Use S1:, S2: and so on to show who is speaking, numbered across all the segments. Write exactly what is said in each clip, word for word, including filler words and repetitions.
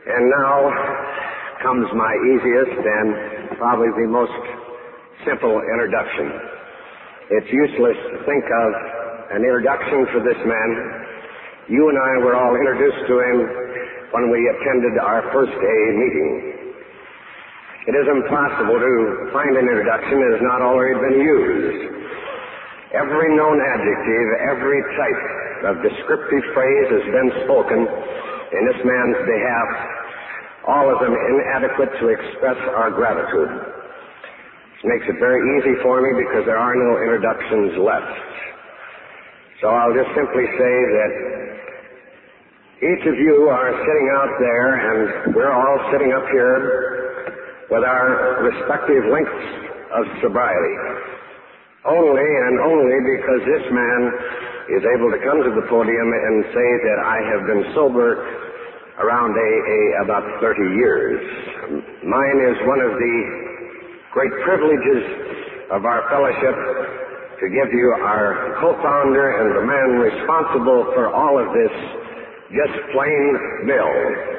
S1: And now comes my easiest and probably the most simple introduction. It's useless to think of an introduction for this man. You and I were all introduced to him when we attended our first A meeting. It is impossible to find an introduction that has not already been used. Every known adjective, every type of descriptive phrase has been spoken in this man's behalf, all of them inadequate to express our gratitude. This makes it very easy for me because there are no introductions left. So I'll just simply say that each of you are sitting out there and we're all sitting up here with our respective lengths of sobriety. Only and only because this man is able to come to the podium and say that I have been sober around A A about thirty years. Mine is one of the great privileges of our fellowship to give you our co-founder and the man responsible for all of this just plain bill.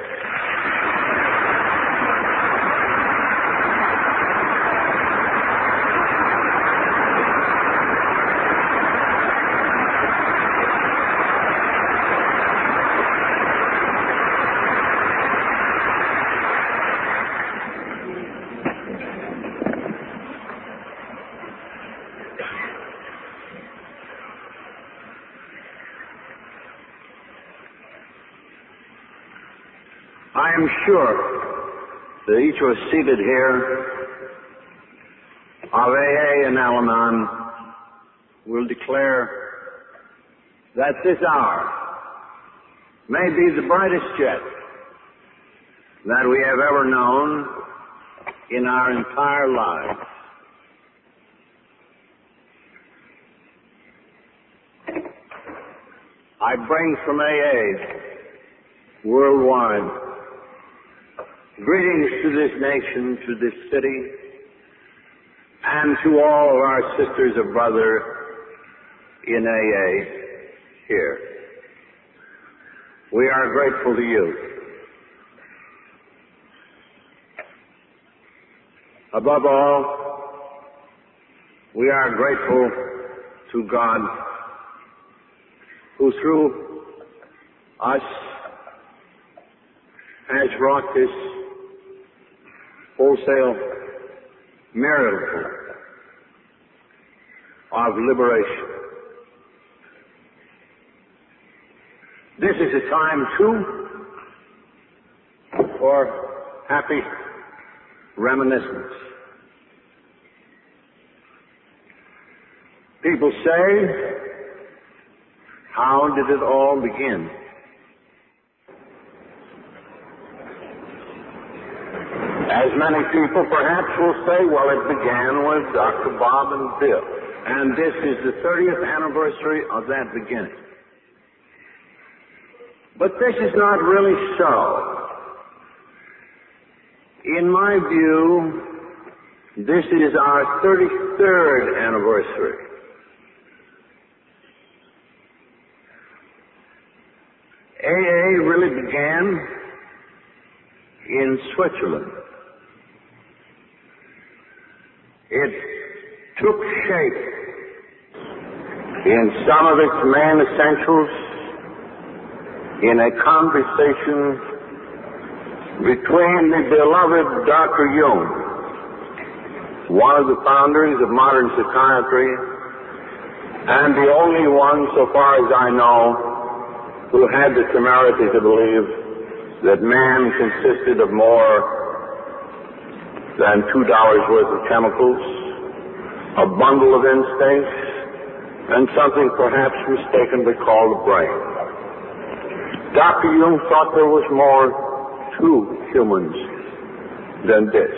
S1: I am sure that each of us seated here of A A and Al-Anon will declare that this hour may be the brightest yet that we have ever known in our entire lives. I bring from A A worldwide greetings to this nation, to this city, and to all of our sisters and brothers in A A here. We are grateful to you. Above all, we are grateful to God who through us has wrought this wholesale miracle of liberation. This is a time, too, for happy reminiscence. People say, how did it all begin? As many people perhaps will say, well, it began with Doctor Bob and Bill. And this is the thirtieth anniversary of that beginning. But this is not really so. In my view, this is our thirty-third anniversary. A A really began in Switzerland. It took shape in some of its main essentials in a conversation between the beloved Doctor Jung, one of the founders of modern psychiatry, and the only one, so far as I know, who had the temerity to believe that man consisted of more than two dollars worth of chemicals, a bundle of instincts, and something perhaps mistakenly called the brain. Doctor Jung thought there was more to humans than this.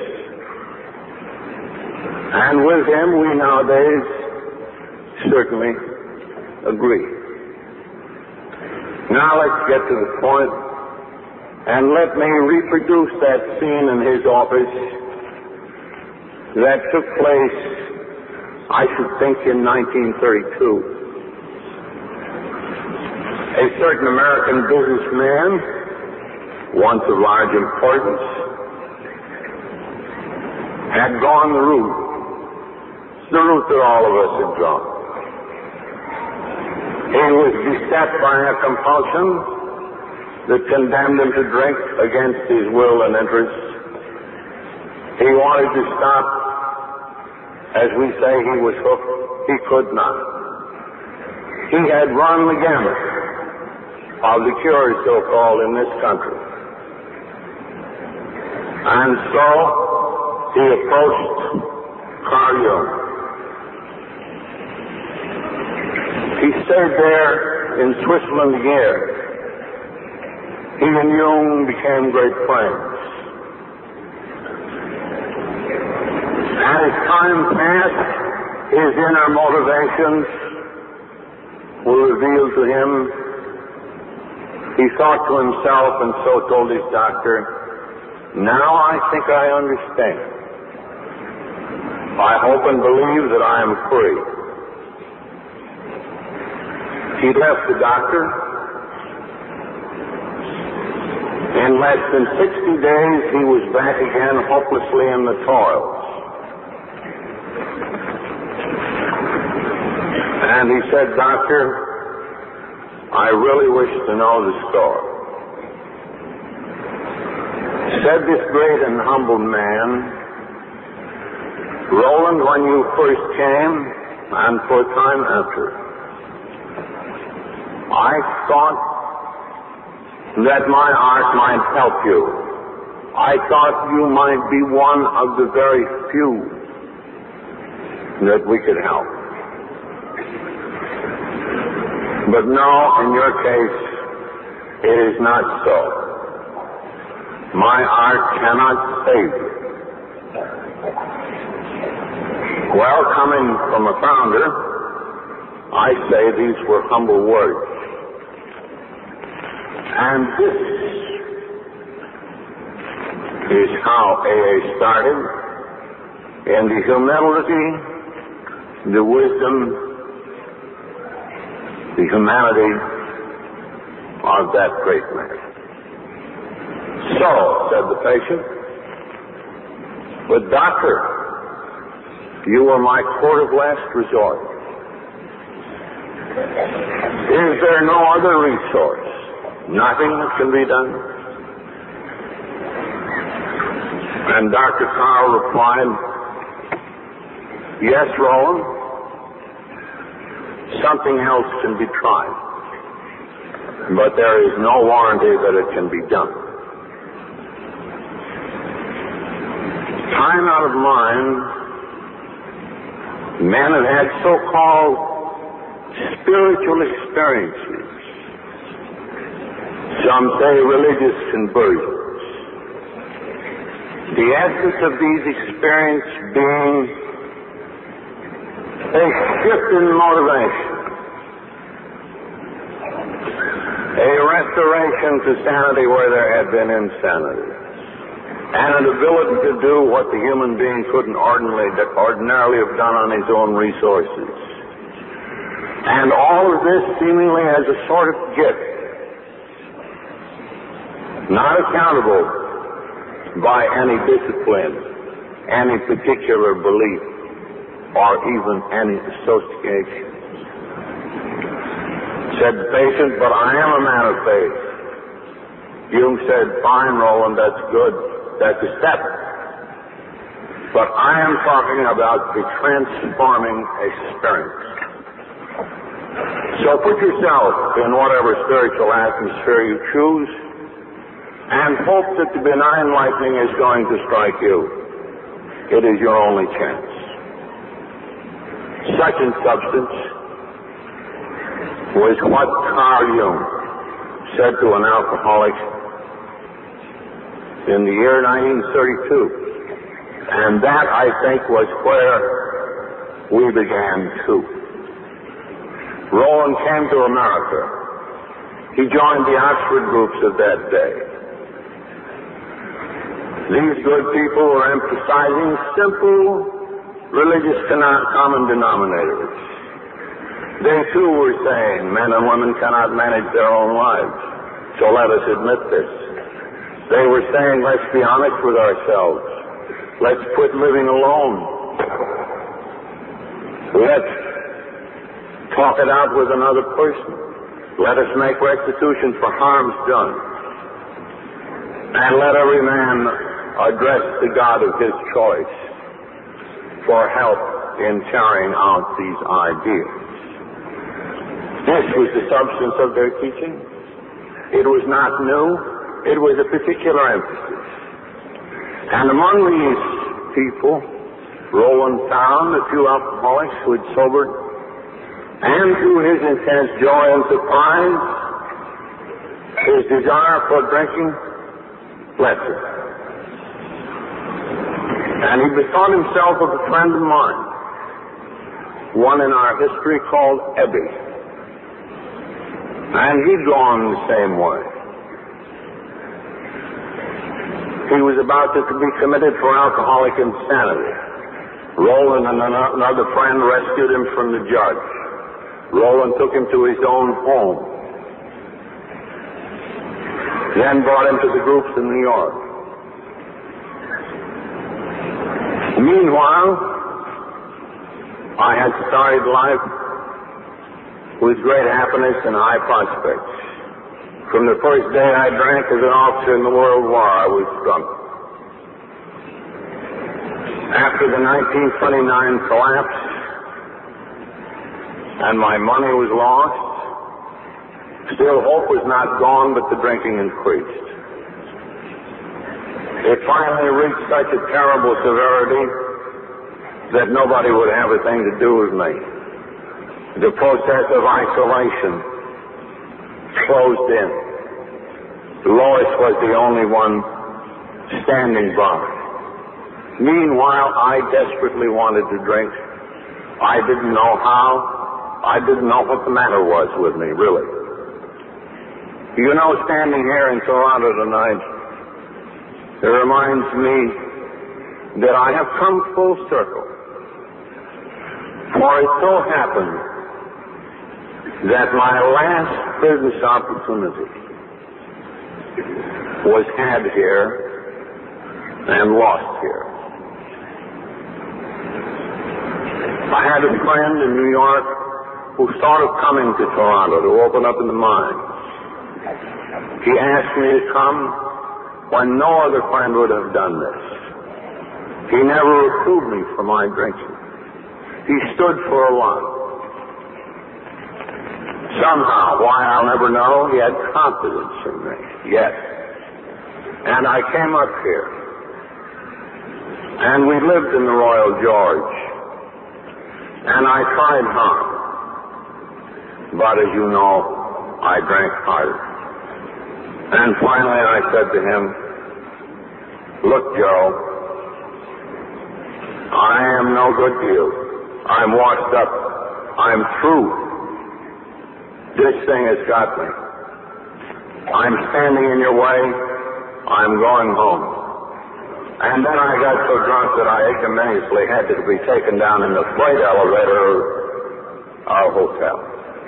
S1: And with him we nowadays certainly agree. Now let's get to the point, and let me reproduce that scene in his office that took place, I should think, in nineteen thirty-two. A certain American businessman
S2: once of large importance, had gone the route, the route that all of us had gone. He was beset by a compulsion that condemned him to drink against his will and interest. He wanted to stop. As we say, he was hooked. He could not. He had run the gamut of the cures, so-called, in this country. And so he approached Carl Jung. He stayed there in Switzerland a year. He and Jung became great friends. As time passed, his inner motivations were revealed to him. He thought to himself, and so told his doctor, "Now I think I understand. I hope and believe that I am free." He left the doctor. In less than sixty days, he was back again, hopelessly in the toils. And he said, "Doctor, I really wish to know the story." Said this great and humble man, "Roland, when you first came, and for a time after, I thought that my art might help you. I thought you might be one of the very few that we could help. But no, in your case, it is not so. My art cannot save you." Well, coming from a founder, I say these were humble words. And this is how A A started, in the humility, the wisdom, the humanity of that great man. "So," said the patient, "but doctor, you were my court of last resort. Is there no other resource? Nothing that can be done?" And Doctor Carl replied, "Yes, Roland, something else can be tried, but there is no warranty that it can be done." Time out of mind, men have had so-called spiritual experiences. Some say religious conversions. The essence of these experiences being a shift in motivation, a restoration to sanity where there had been insanity, and an ability to do what the human being couldn't ordinarily, ordinarily have done on his own resources. And all of this seemingly as a sort of gift, not accountable by any discipline, any particular belief, or even any association. Said the patient, "But I am a man of faith." Jung said, "Fine, Roland, that's good. That's a step. But I am talking about the transforming experience. So put yourself in whatever spiritual atmosphere you choose and hope that the benign lightning is going to strike you. It is your only chance." Such in substance was what Carl Jung said to an alcoholic in the year nineteen thirty-two. And that, I think, was where we began too. Roland came to America. He joined the Oxford groups of that day. These good people were emphasizing simple religious common denominators. They too were saying men and women cannot manage their own lives. So let us admit this. They were saying, let's be honest with ourselves. Let's quit living alone. Let's talk it out with another person. Let us make restitution for harms done. And let every man address the God of his choice for help in carrying out these ideas. This was the substance of their teaching. It was not new. It was a particular emphasis. And among these people, Roland found a few alcoholics who had sobered, and through his intense joy and surprise, his desire for drinking left him. And he bethought himself of a friend of mine, one in our history called Ebby. And he'd gone the same way. He was about to be committed for alcoholic insanity. Roland and another friend rescued him from the judge. Roland took him to his own home. Then brought him to the groups in New York. Meanwhile, I had started life with great happiness and high prospects. From the first day I drank as an officer in the World War, I was drunk. After the nineteen twenty-nine collapse, and my money was lost, still hope was not gone, but the drinking increased. It finally reached such a terrible severity that nobody would have a thing to do with me. The process of isolation closed in. Lois was the only one standing by. Meanwhile, I desperately wanted to drink. I didn't know how. I didn't know what the matter was with me, really. You know, standing here in Toronto tonight, it reminds me that I have come full circle. For it so happened that my last business opportunity was had here and lost here. I had a friend in New York who thought of coming to Toronto to open up in the mines. He asked me to come when no other friend would have done this. He never reproved me for my drinking. He stood for a lot. Somehow, why I'll never know, he had confidence in me. Yes. And I came up here. And we lived in the Royal George. And I tried hard. But as you know, I drank harder. And finally I said to him, look, Joe, I am no good to you. I'm washed up. I'm through. This thing has got me. I'm standing in your way. I'm going home. And then I got so drunk that I ignominiously had to be taken down in the freight elevator of our hotel.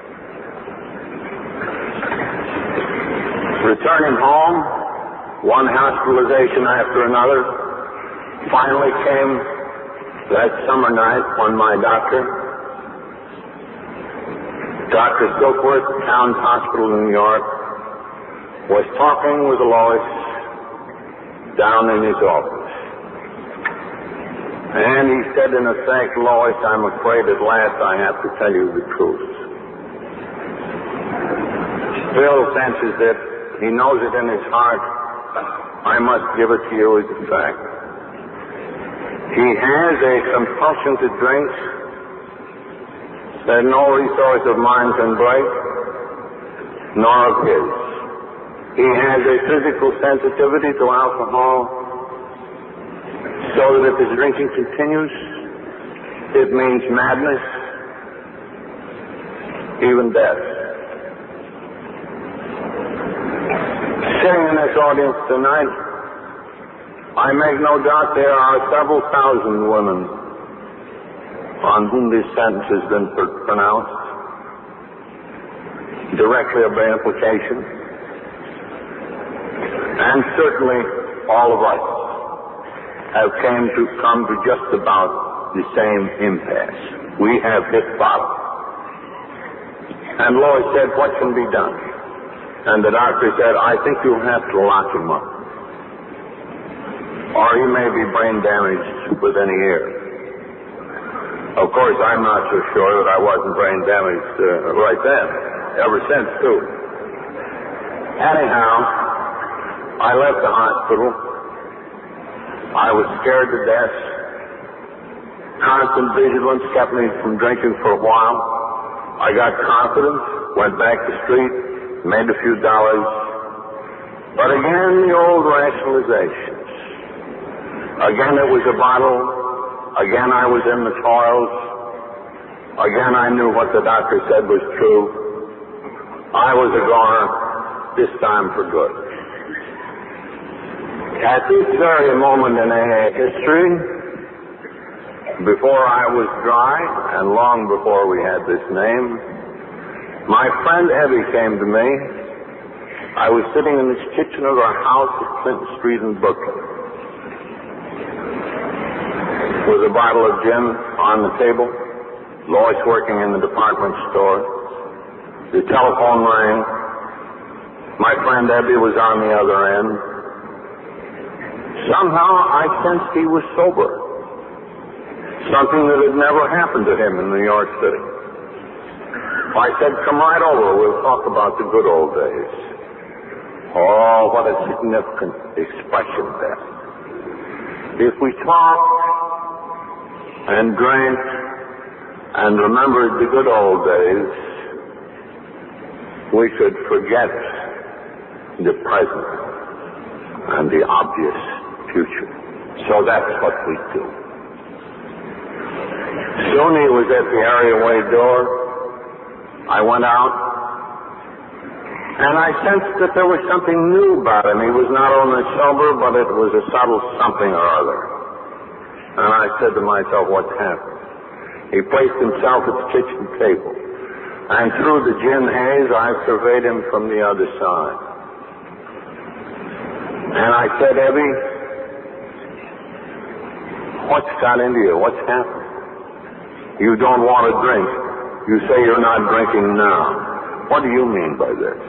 S2: Returning home, one hospitalization after another, finally came that summer night when my doctor, Doctor Silkworth, Towns Hospital in New York, was talking with Lois down in his office. And he said, in effect, Lois, I'm afraid at last I have to tell you the truth. Bill senses that he knows it in his heart. I must give it to you as a fact. He has a compulsion to drink that no resource of mine can break, nor of his. He has a physical sensitivity to alcohol, so that if his drinking continues, it means madness, even death. Sitting in this audience tonight, I make no doubt there are several thousand women on whom this sentence has been pronounced, directly or by implication. And certainly all of us have came to come to just about the same impasse. We have hit bottom. And Lois said, what can be done? And the doctor said, I think you'll have to lock him up. Or he may be brain damaged within a year. Of course, I'm not so sure that I wasn't brain damaged uh, right then. Ever since, too. Anyhow, I left the hospital. I was scared to death. Constant vigilance kept me from drinking for a while. I got confidence, went back to the street, made a few dollars. But again, the old rationalizations. Again, it was a bottle. Again, I was in the toils. Again, I knew what the doctor said was true. I was a goner, this time for good. At this very moment in A A history, before I was dry, and long before we had this name, my friend Evie came to me. I was sitting in the kitchen of our house at Clinton Street in Brooklyn, with a bottle of gin on the table, Lois working in the department store. The telephone rang. My friend Evie was on the other end. Somehow I sensed he was sober. Something that had never happened to him in New York City. I said, come right over, we'll talk about the good old days. Oh, what a significant expression that. If we talked and drank and remembered the good old days, we could forget the present and the obvious future. So that's what we do. Soon he was at the areaway door. I went out, and I sensed that there was something new about him. He was not only sober, but it was a subtle something or other. And I said to myself, what's happened? He placed himself at the kitchen table, and through the gin haze, I surveyed him from the other side. And I said, Evie, what's got into you? What's happened? You don't want to drink. You say you're not drinking now. What do you mean by this?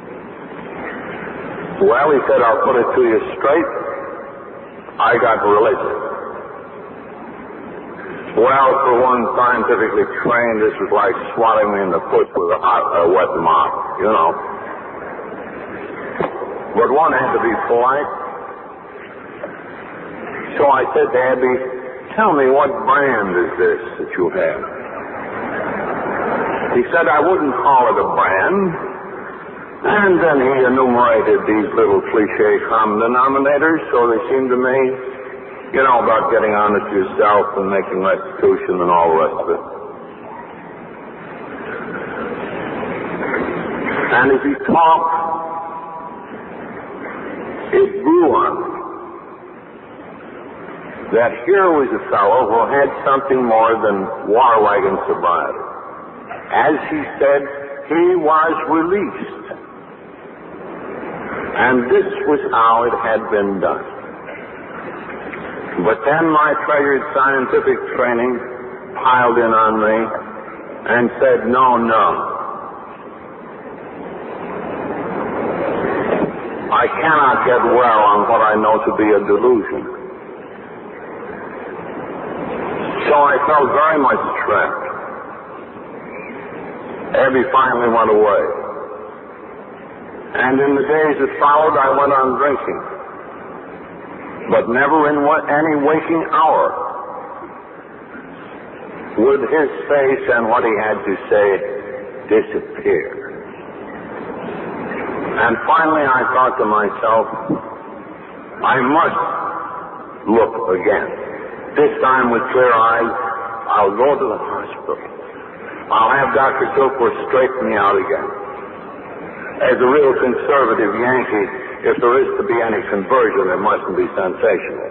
S2: Well, he said, I'll put it to you straight. I got religion. Well, for one scientifically trained, this was like swatting me in the foot with a, hot, a wet mop, you know. But one had to be polite. So I said to Abby, tell me, what brand is this that you have? He said, I wouldn't call it a brand. And then he enumerated these little cliche common denominators, so they seemed to me, you know, about getting honest yourself and making restitution and all the rest of it. And as he talked, it grew on me that here was a fellow who had something more than water wagon sobriety. As he said, he was released. And this was how it had been done. But then my treasured scientific training piled in on me and said, no, no. I cannot get well on what I know to be a delusion. So I felt very much trapped. Abby finally went away. And in the days that followed, I went on drinking. But never in any waking hour would his face and what he had to say disappear. And finally I thought to myself, I must look again. This time with clear eyes, I'll go to the hospital. I'll have Doctor Silkworth straighten me out again. As a real conservative Yankee, if there is to be any conversion, it mustn't be sensational.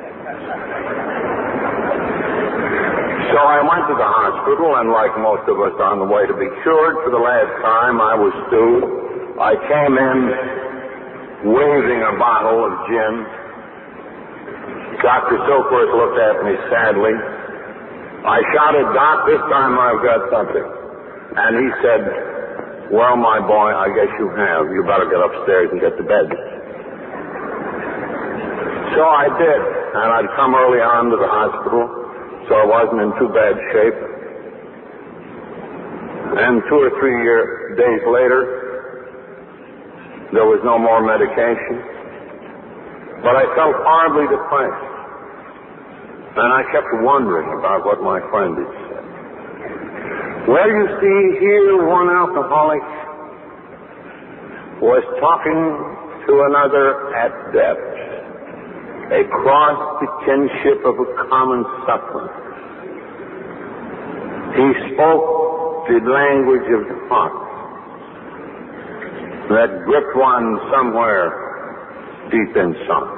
S2: So I went to the hospital, and like most of us on the way to be cured, for the last time I was stewed. I came in waving a bottle of gin. Doctor Silkworth looked at me sadly. I shouted, "Doc, this time I've got something." And he said, "Well, my boy, I guess you have. You better get upstairs and get to bed." So I did, and I'd come early on to the hospital, so I wasn't in too bad shape. And two or three year, days later, there was no more medication. But I felt horribly depressed. And I kept wondering about what my friend had said. Well, you see, here one alcoholic was talking to another at depth, across the kinship of a common suffering. He spoke the language of the heart that gripped one somewhere deep inside.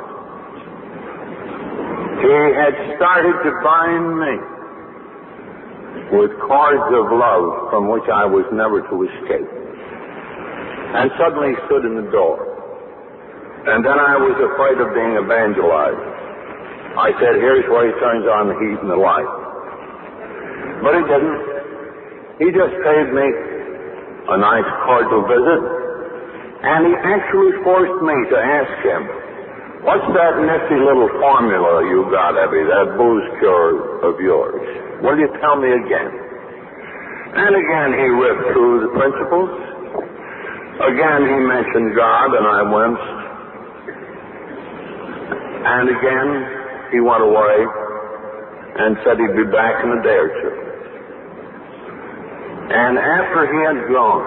S2: He had started to bind me with cords of love from which I was never to escape. And suddenly he stood in the door. And then I was afraid of being evangelized. I said, "Here's where he turns on the heat and the light." But he didn't. He just paid me a nice cordial visit, and he actually forced me to ask him, "What's that nifty little formula you got, Evie, that booze cure of yours? Will you tell me again?" And again he ripped through the principles. Again he mentioned God, and I winced. And again he went away and said he'd be back in a day or two. And after he had gone,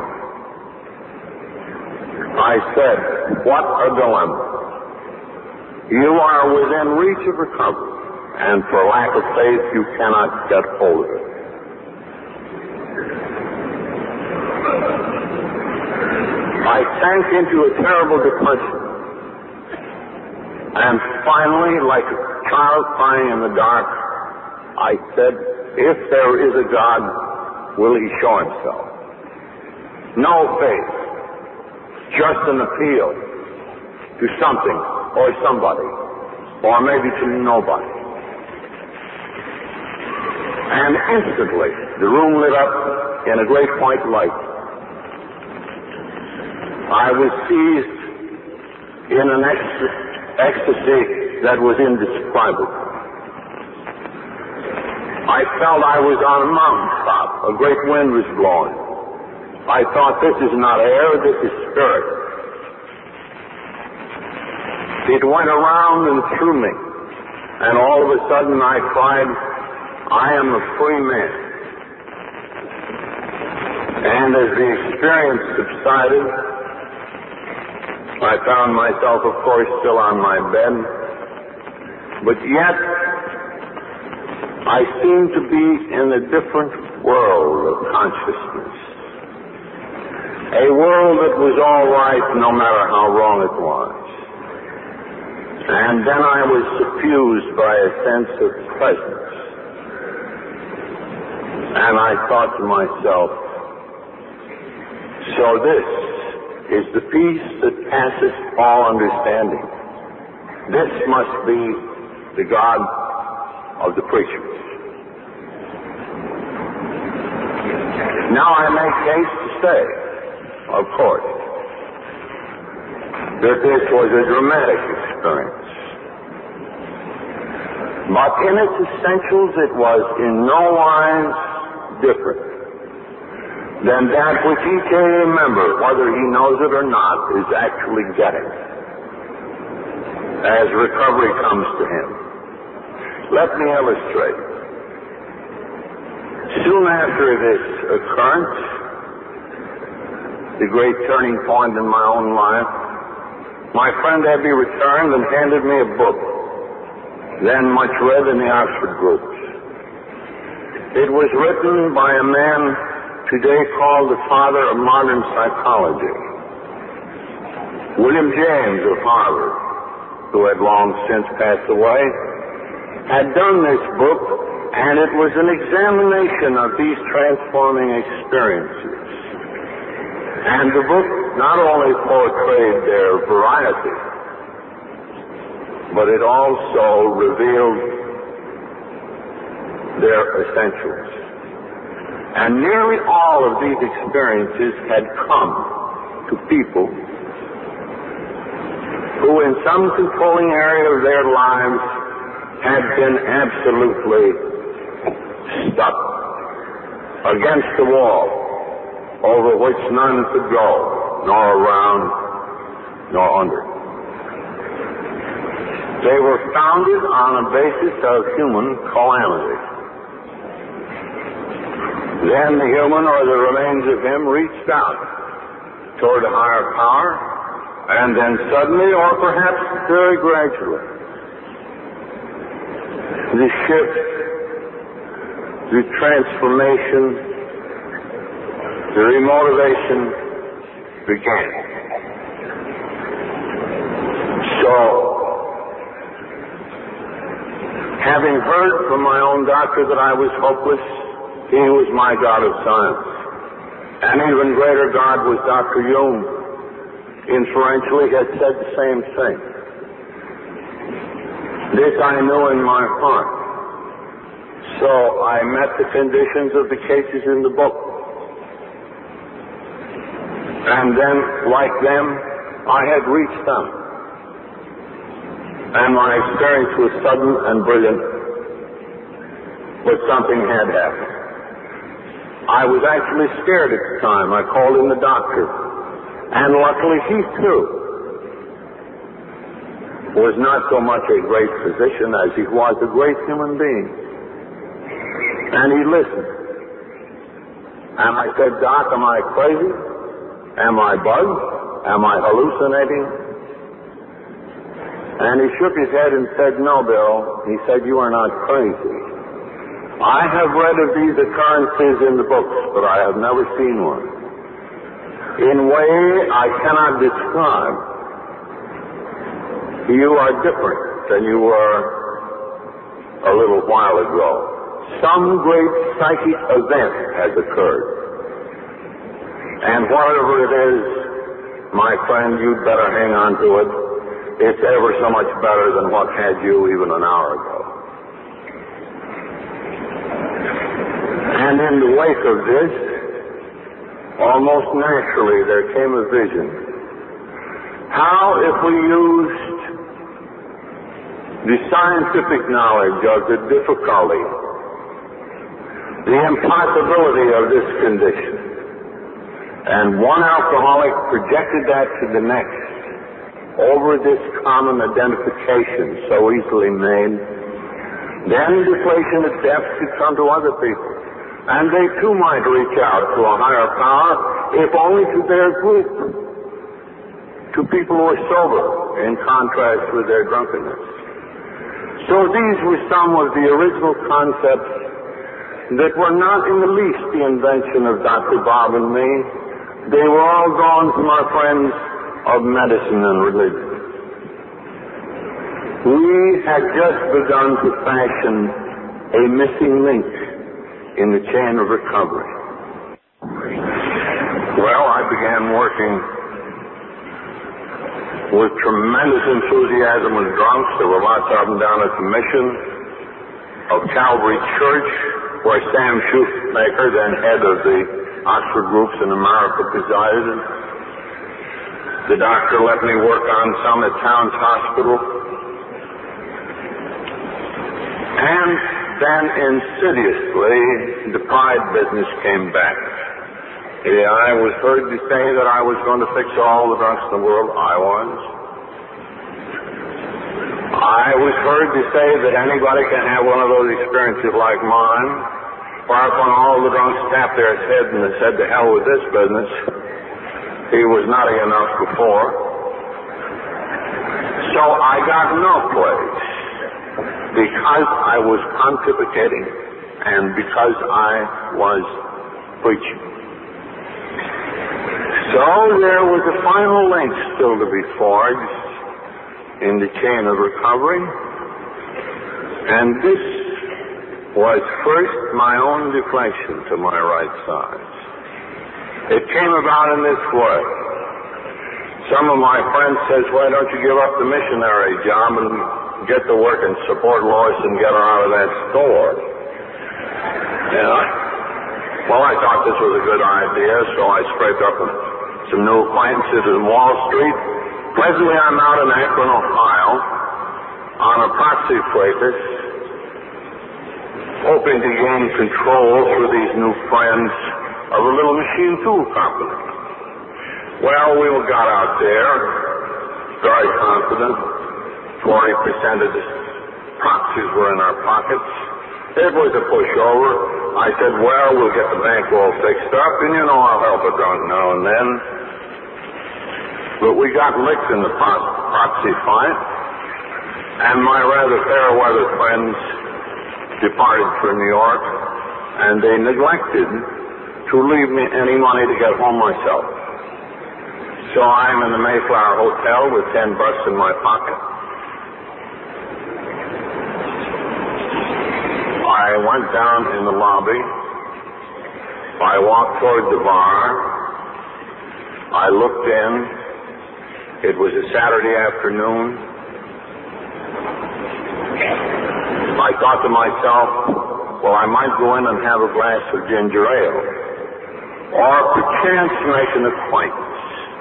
S2: I said, "What a dilemma. You are within reach of recovery, and for lack of faith, you cannot get hold of it." I sank into a terrible depression. And finally, like a child crying in the dark, I said, "If there is a God, will he show himself?" No faith, just an appeal to something or somebody, or maybe to nobody. And instantly, the room lit up in a great white light. I was seized in an ecstasy, ecstasy that was indescribable. I felt I was on a mountaintop. A great wind was blowing. I thought, this is not air, this is spirit. It went around and through me, and all of a sudden I cried, "I am a free man." And as the experience subsided, I found myself, of course, still on my bed, but yet I seemed to be in a different world of consciousness. A world that was all right no matter how wrong it was. And then I was suffused by a sense of presence. And I thought to myself, so this is the peace that passeth all understanding. This must be the God of the preachers. Now I make haste to say, of course, that this was a dramatic experience. But in its essentials, it was in no wise different than that which each A A member, whether he knows it or not, is actually getting as recovery comes to him. Let me illustrate. Soon after this occurrence, the great turning point in my own life, my friend Ebby returned and handed me a book, then much read in the Oxford groups. It was written by a man today called the father of modern psychology, William James of Harvard, who had long since passed away, had done this book, and it was an examination of these transforming experiences. And the book not only portrayed their variety, but it also revealed their essentials. And nearly all of these experiences had come to people who in some controlling area of their lives had been absolutely stuck against the wall over which none could go, nor around, nor under. They were founded on a basis of human calamity. Then the human, or the remains of him, reached out toward a higher power, and then suddenly, or perhaps very gradually, the shift, the transformation, the remotivation began. So, having heard from my own doctor that I was hopeless, he was my God of science. An even greater God was Doctor Jung. Inferentially, had said the same thing. This I knew in my heart. So I met the conditions of the cases in the book. And then, like them, I had reached them. And my experience was sudden and brilliant. But something had happened. I was actually scared at the time. I called in the doctor. And luckily he too was not so much a great physician as he was a great human being. And he listened. And I said, Doc, am I crazy? Am I bugged? Am I hallucinating? And he shook his head and said, no, Bill. He said, you are not crazy. I have read of these occurrences in the books, but I have never seen one. In a way I cannot describe, you are different than you were a little while ago. Some great psychic event has occurred. And whatever it is, my friend, you'd better hang on to it. It's ever so much better than what had you even an hour ago. And in the wake of this, almost naturally, there came a vision. How if we used the scientific knowledge of the difficulty, the impossibility of this condition, and one alcoholic projected that to the next over this common identification so easily made, then deflation of depth could come to other people. And they too might reach out to a higher power, if only to their group, to people who are sober, in contrast with their drunkenness. So these were some of the original concepts that were not in the least the invention of Doctor Bob and me. They were all drawn from our friends of medicine and religion. We had just begun to fashion a missing link in the chain of recovery. Well, I began working with tremendous enthusiasm with drunks. There were lots of them down at the mission of Calvary Church, where Sam Shoemaker, then head of the Oxford groups in America, presided. The doctor let me work on some at Towns Hospital. And then insidiously, the pride business came back. Yeah, I was heard to say that I was going to fix all the drunks in the world. I was. I was heard to say that anybody can have one of those experiences like mine. Whereupon all the drunks tapped their heads and said, to hell with this business. He was nutty enough before. So I got no place. Because I was pontificating and because I was preaching. So there was a final link still to be forged in the chain of recovery. And this was first my own deflation to my right side. It came about in this way. some of my friends says, why don't you give up the missionary job and get to work and support Lois and get her out of that store? Yeah. Well, I thought this was a good idea, so I scraped up some new acquaintances in Wall Street. Presently, I'm out in Akron, Ohio, on a proxy freighter, hoping to gain control through these new friends of a little machine tool company. Well, we got out there, very confident. forty percent of the proxies were in our pockets. It was a pushover. I said, well, we'll get the bankroll fixed up, and you know I'll help a drunk now and then. But we got licked in the pro- proxy fight, and my rather fair-weather friends departed for New York, and they neglected to leave me any money to get home myself. So I'm in the Mayflower Hotel with ten bucks in my pocket. I went down in the lobby. I walked toward the bar. I looked in. It was a Saturday afternoon. I thought to myself, well, I might go in and have a glass of ginger ale, or perchance make an acquaintance.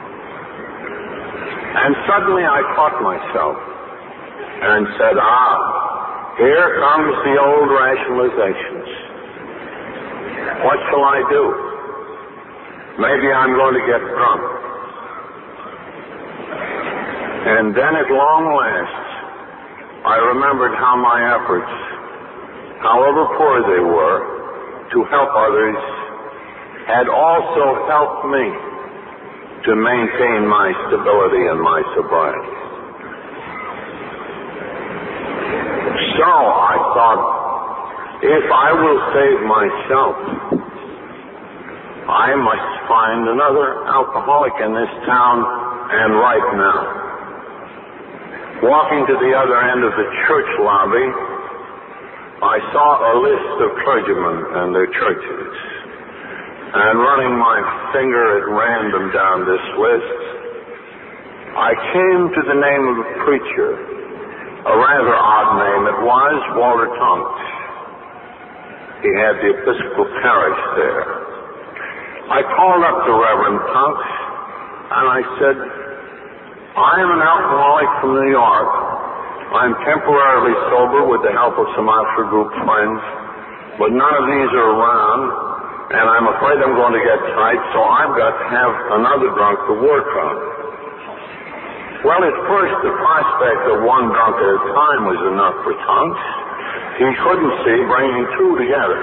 S2: And suddenly I caught myself and said, ah, here comes the old rationalizations. What shall I do? Maybe I'm going to get drunk. And then at long last, I remembered how my efforts, however poor they were, to help others, had also helped me to maintain my stability and my sobriety. So I thought, if I will save myself, I must find another alcoholic in this town, and right now. Walking to the other end of the church lobby, I saw a list of clergymen and their churches. And running my finger at random down this list, I came to the name of a preacher. A rather odd name it was, Walter Tunks. He had the Episcopal parish there. I called up the Reverend Tunks, and I said, I am an alcoholic from New York. I'm temporarily sober with the help of some Alpha Group friends, but none of these are around, and I'm afraid I'm going to get tight, so I've got to have another drunk to work on. Well, at first, the prospect of one drunk at a time was enough for Tunks. He couldn't see bringing two together.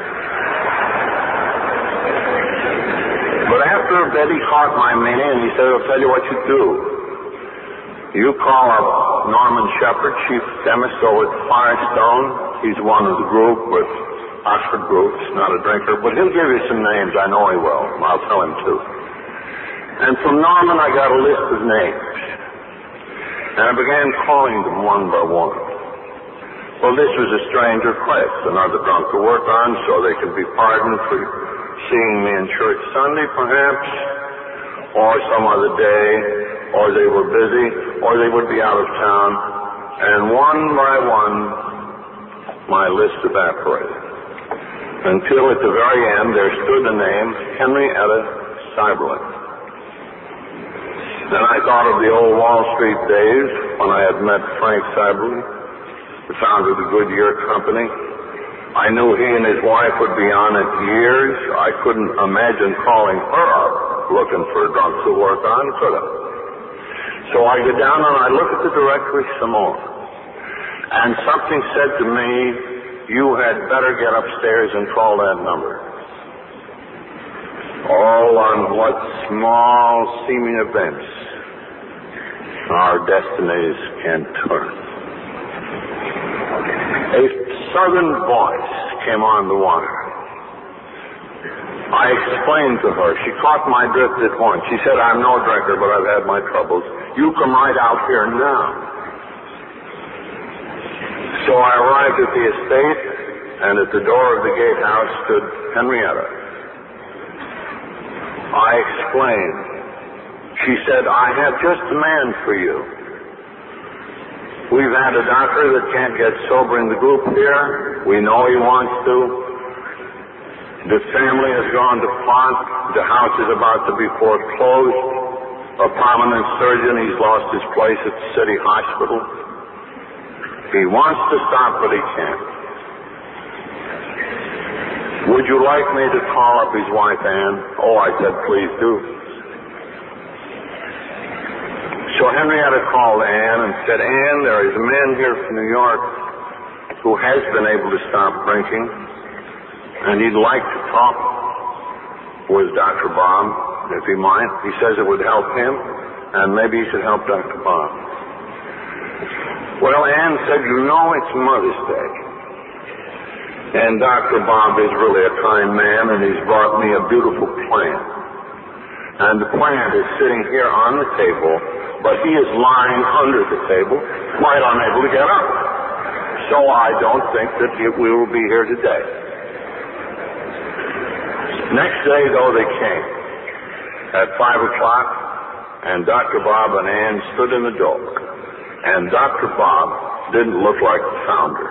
S2: But after a bit, he caught my meaning, and he said, I'll tell you what you do. You call up Norman Shepard, chief chemist over at Firestone. He's one of the group with Oxford groups, not a drinker, but he'll give you some names. I know he will. I'll tell him too. And from Norman, I got a list of names. And I began calling them one by one. Well, this was a strange request, another drunk to work on, so they could be pardoned for seeing me in church Sunday, perhaps, or some other day, or they were busy, or they would be out of town. And one by one, my list evaporated. Until at the very end, there stood the name Henrietta Seiberling. Then I thought of the old Wall Street days when I had met Frank Seiberling, the founder of the Goodyear Company. I knew he and his wife would be on it years. I couldn't imagine calling her up looking for a drunk to work on, could I? So I go down and I look at the directory some more. And something said to me, you had better get upstairs and call that number. All on what small seeming events our destinies can turn. A southern voice came on the wire. I explained to her. She caught my drift at once. She said, I'm no drinker, but I've had my troubles. You come right out here now. So I arrived at the estate, and at the door of the gatehouse stood Henrietta. I explained. she said, I have just the man for you. We've had a doctor that can't get sober in the group here. We know he wants to. The family has gone to pot. The house is about to be foreclosed. A prominent surgeon, he's lost his place at the city hospital. He wants to stop, but he can't. Would you like me to call up his wife, Ann? Oh, I said, please do. So Henrietta called Ann and said, Ann, there is a man here from New York who has been able to stop drinking, and he'd like to talk with Doctor Bob, if he might. He says it would help him, and maybe he should help Doctor Bob. Well, Ann said, you know, it's Mother's Day. And Doctor Bob is really a kind man, and he's brought me a beautiful plant. And the plant is sitting here on the table, but he is lying under the table, quite unable to get up. So I don't think that we will be here today. Next day, though, they came at five o'clock, and Doctor Bob and Ann stood in the door. And Doctor Bob didn't look like the founder.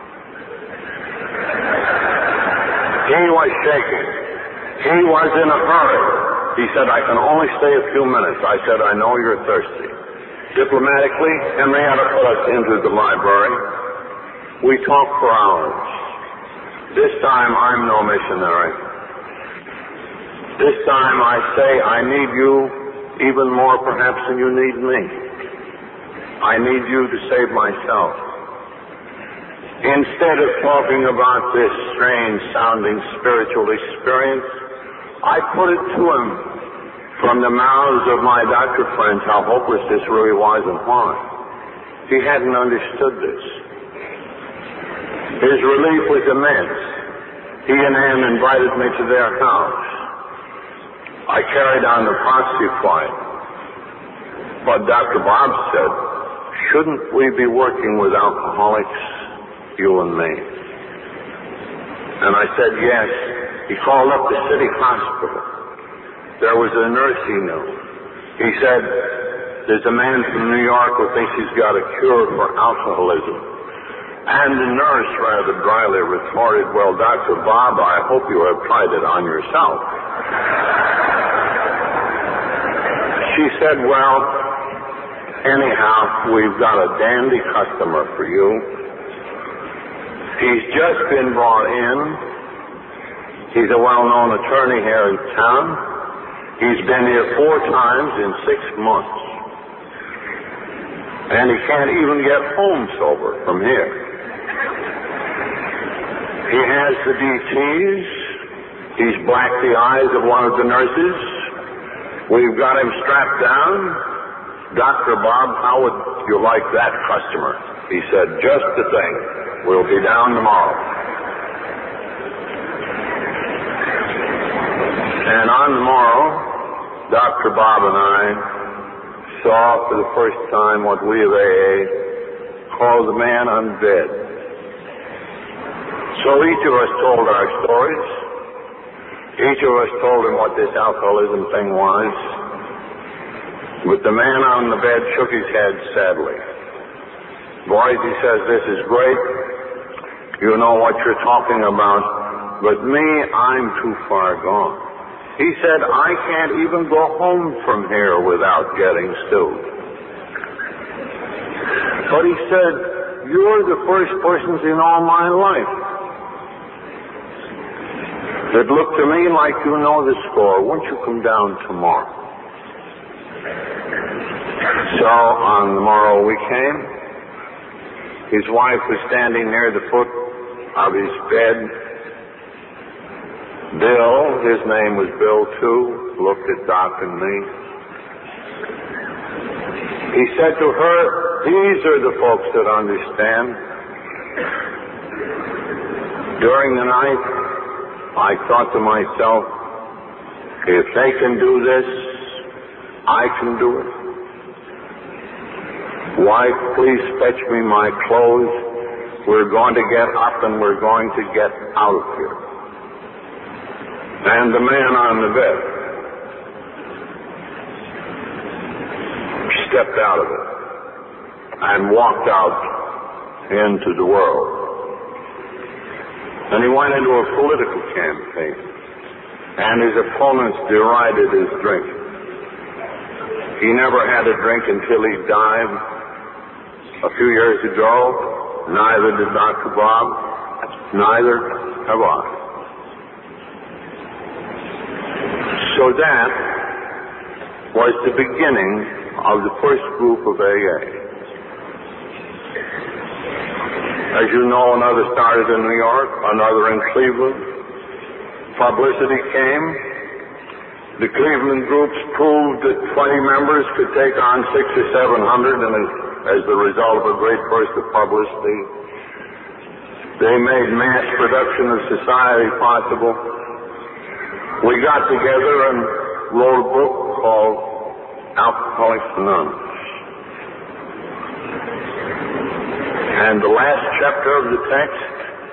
S2: He was shaking. He was in a hurry. He said, I can only stay a few minutes. I said, I know you're thirsty. Diplomatically, Henrietta put us into the library. We talked for hours. This time, I'm no missionary. This time, I say, I need you even more perhaps than you need me. I need you to save myself. Instead of talking about this strange-sounding spiritual experience, I put it to him from the mouths of my doctor friends how hopeless this really was and why. He hadn't understood this. His relief was immense. He and Ann invited me to their house. I carried on the proxy fight. But Doctor Bob said, shouldn't we be working with alcoholics, you and me? And I said, yes. He called up the city hospital. There was a nurse he knew. He said, there's a man from New York who thinks he's got a cure for alcoholism. And the nurse rather dryly retorted, well, Doctor Bob, I hope you have tried it on yourself. She said, well, anyhow, we've got a dandy customer for you. He's just been brought in. He's a well-known attorney here in town. He's been here four times in six months. And he can't even get home sober from here. He has the D Ts. He's blacked the eyes of one of the nurses. We've got him strapped down. Doctor Bob, how would you like that customer? He said, just the thing. We'll be down tomorrow. And on the morrow, Doctor Bob and I saw for the first time what we of A A call the man on bed. So each of us told our stories. Each of us told him what this alcoholism thing was. But the man on the bed shook his head sadly. Boys, he says, this is great. You know what you're talking about. But me, I'm too far gone. He said, I can't even go home from here without getting stewed. But he said, you're the first persons in all my life that look to me like you know the score. Won't you come down tomorrow? So on the morrow we came. His wife was standing near the foot of his bed. Bill, his name was Bill too, looked at Doc and me. He said to her, these are the folks that understand. During the night, I thought to myself, if they can do this, I can do it. Wife, please fetch me my clothes. We're going to get up and we're going to get out of here. And the man on the bed stepped out of it and walked out into the world. And he went into a political campaign, and his opponents derided his drink. He never had a drink until he died a few years ago. Neither did Doctor Bob. Neither have I. So that was the beginning of the first group of A A. As you know, another started in New York, another in Cleveland. Publicity came. The Cleveland groups proved that twenty members could take on six or seven hundred, and as, as the result of a great burst of publicity, they made mass production of society possible. We got together and wrote a book called Alcoholics Anonymous. And the last chapter of the text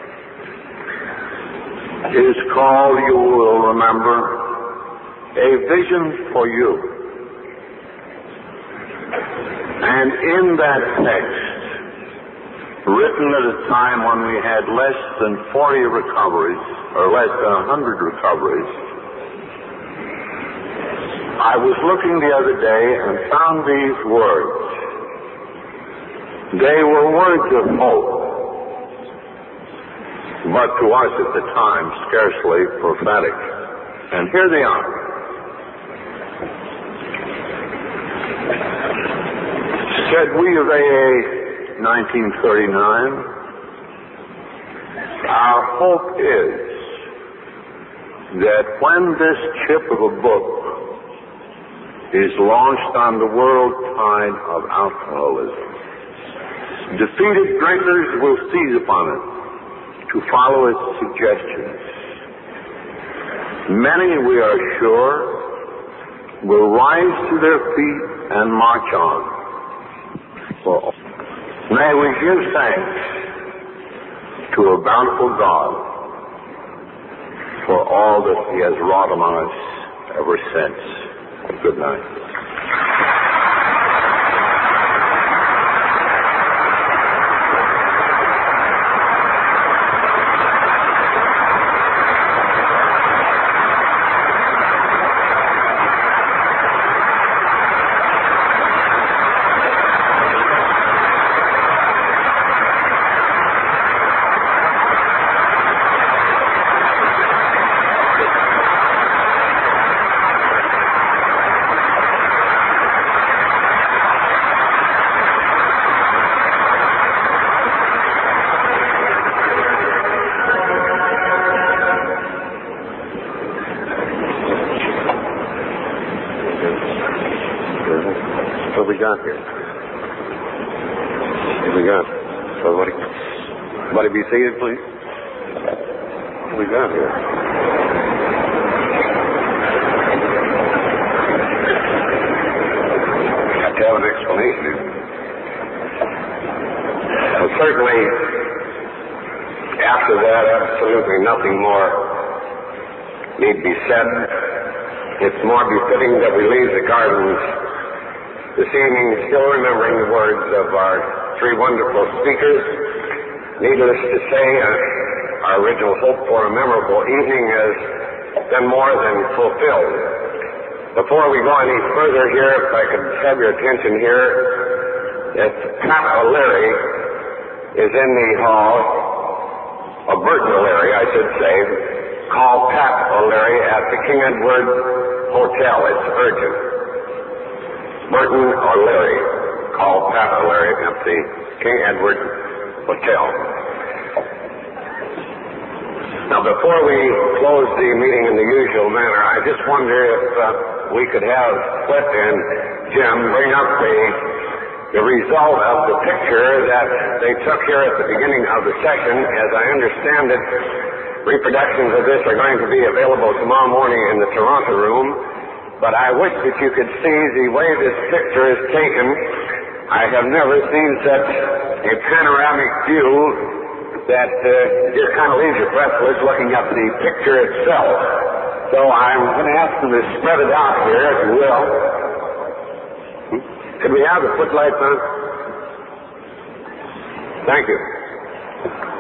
S2: is called, you will remember, A Vision for You. And in that text, written at a time when we had less than forty recoveries, or less than one hundred recoveries, I was looking the other day and found these words. They were words of hope, but to us at the time, scarcely prophetic. And here they are. Said we of A A nineteen thirty-nine, our hope is that when this chip of a book is launched on the world tide of alcoholism, defeated drinkers will seize upon it to follow its suggestions. Many, we are sure, will rise to their feet and march on. For may we give thanks to a bountiful God for all that He has wrought among us ever since. Good night.
S1: What we got here? What we got? So what? Somebody be seated, please. What we got here? Have to have an explanation. Well, certainly, after that, absolutely nothing more need be said. It's more befitting that we leave the gardens this evening still remembering the words of our three wonderful speakers. Needless to say, uh, our original hope for a memorable evening has been more than fulfilled. Before we go any further here, if I could have your attention here, that Pat O'Leary is in the hall, of Burton O'Leary, I should say. Call Pat O'Leary at the King Edward Hotel. It's urgent. Burton O'Leary. Call Pat O'Leary at the King Edward Hotel. Now, before we close the meeting in the usual manner, I just wonder if uh, we could have Flip and Jim bring up the, the result of the picture that they took here at the beginning of the session. As I understand it, reproductions of this are going to be available tomorrow morning in the Toronto room. But I wish that you could see the way this picture is taken. I have never seen such a panoramic view that uh, just kind of leaves you breathless looking at the picture itself. So I'm going to ask them to spread it out here, if you will. Could we have the footlights on? Thank you.